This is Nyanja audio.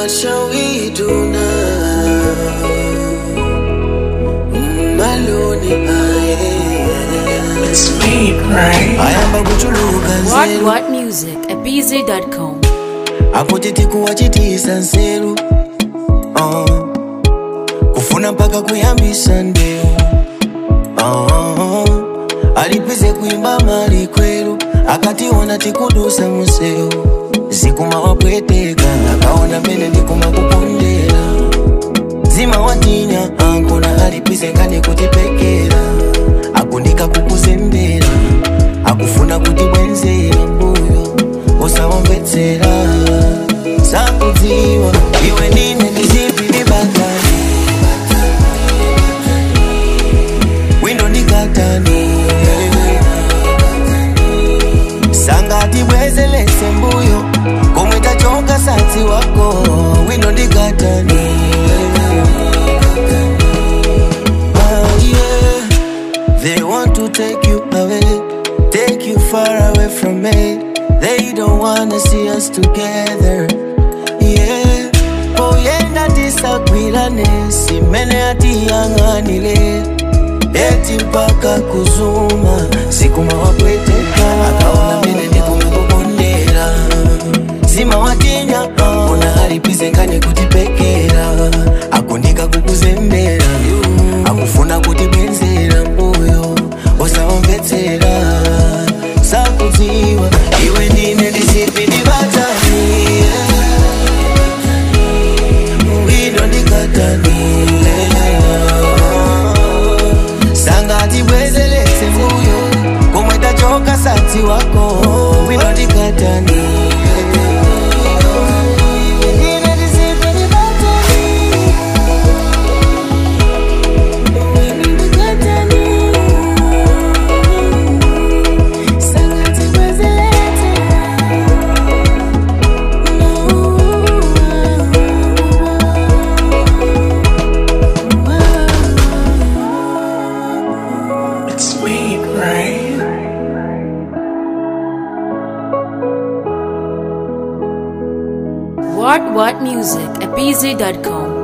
what shall we do now? My lonely It's me, right? What music at bz.com. akutiti kuwachitisa nseru kufuna mpaka kuyambisa ndeu alipize kuimba mali kweru akationa tikudusa museu zikuma wapweteka akaona mene ndikuma kupondera zima watinya ankona alipize ngane kutipekera akundika kukuzembera akufuna kutibwenzera mbuyo osawambetsera sakudziwa iwe ndine ndizipili batani windo ndikatani sangati bwezelese mbuyo komwe tachoka satsi wako windo ndikatani yeah. They want to take you away, take you far away from me. They don't wanna see us together. Yeah, poyenda tisakwirane simene atiyang'anile eti mpaka kuzuma sikuma wapweteka akaona mene ndikumekukondera zima watinya ona alipize ngane kutipekera akundika kukuzembera akufuna kutibwenzera mbuyo osawambetsera sakudziwa iwe ndine ndisipidi batani windo ndikatani sangati bwezelese mbuyo komwe tachoka satsi wako windo ndikatani What music at bz.com.